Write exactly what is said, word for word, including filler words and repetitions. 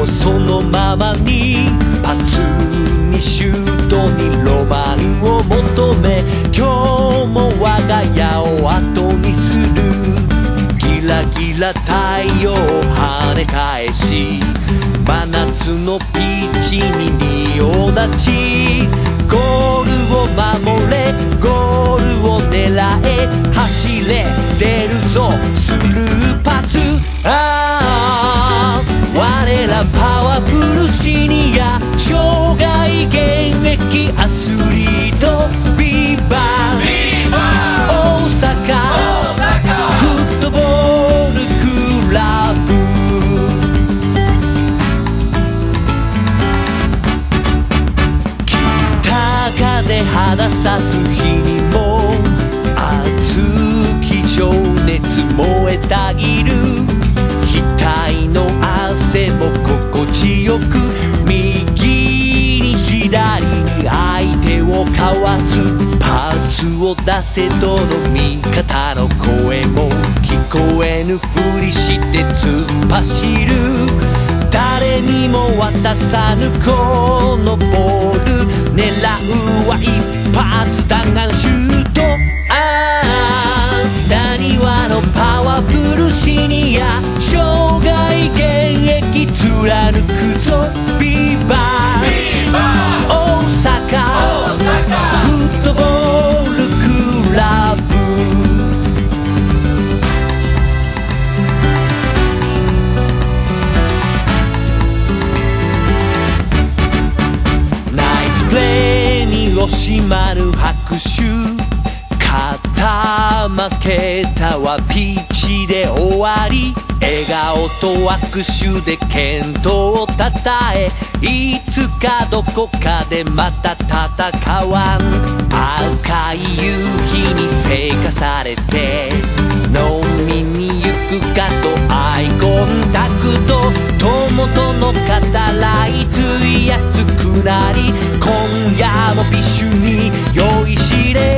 をそのままにパスにシュートにロマンを求め今日も我が家を後にするギラギラ太陽跳ね返し真夏のピッチに仁王立ちゴールを守れゴールを狙え走れ出るぞスルーパスああ我らパワフルシニア障害現役アスリートビバ大阪フットボールクラブ北風肌さす日にも熱き情熱燃えたぎる額の汗も心地よく右に左に相手をかわすパスを出せとの味方の声も聞こえぬふりして突っ走る誰にも渡さぬこのボール狙うは一発弾丸シュートああなにわのパワフルシニア障害現役貫くぞビバ大阪フットボールクラブナイスプレーに惜しまぬ拍手負けたはピッチで終わり笑顔と握手で健闘をたたえいつかどこかでまた戦わん赤い夕日にせかされて飲みに行くかとアイコンタクト友との語らいついやつくなり今夜もビッシュに酔いしれ